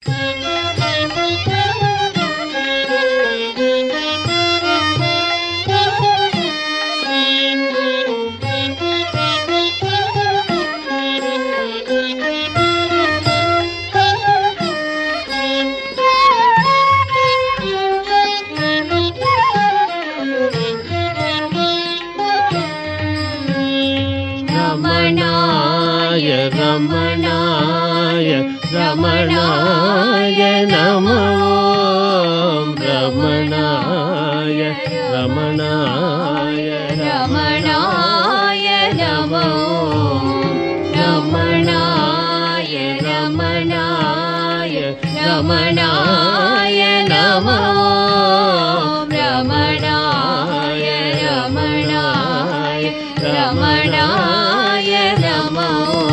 रमणाय रमणाय नमो रमणाय रमणाय रमणाय नमो रमणाय रमणाय रमणाय नमो रमणाय रमणाय रमणाय नमो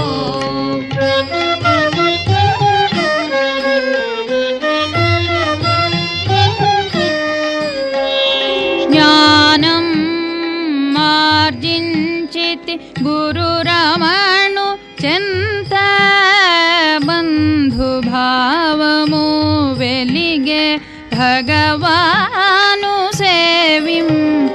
ज्ञानं मार्जिंचिति गुरुरमणु चिंत बंधुभावमु वेलिगे भगवानु सेविंप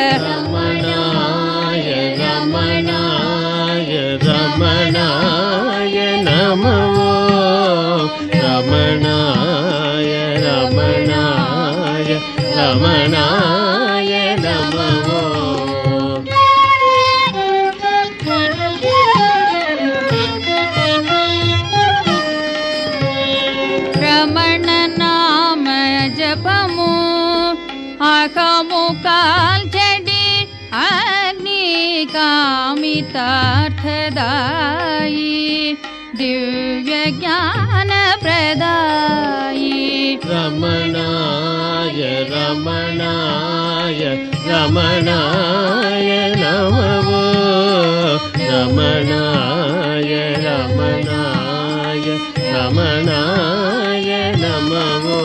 रमणाय रमणाय रमणाय नमो रमणाय रमणाय रमणाय नमो रमण नाम जपमु आखमु काल्चडी अग्नि कामितार्थदायी दिव्य ज्ञान प्रदायी रमणाय रमणाय रमणाय नमो रमणाय रमणाय रमणाय नमो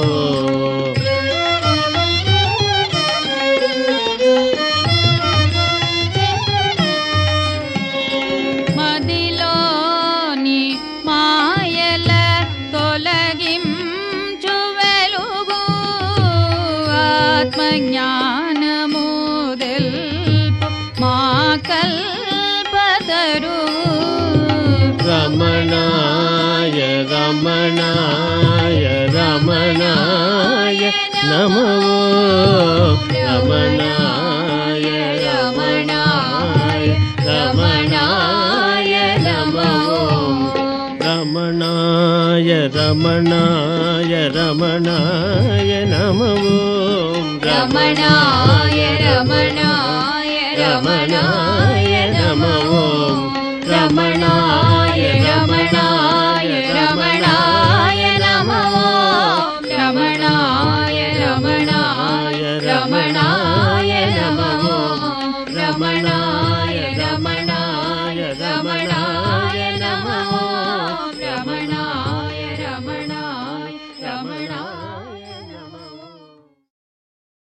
మదిలోని మాయల తొలగించు వెలుగు ఆత్మజ్ఞానము తెలుపు మా కల్పతరు रमणाय रमणाय रमणाय नमो रमणाय रमणाय रमणाय नमो रमणाय रमणाय रमणाय नमो रमणाय रमणाय रमणाय नमो रमणाय रमणाय रमणाय नमो रमणाय रमणाय रमणाय नमो रमणाय रमणाय रमणाय नमो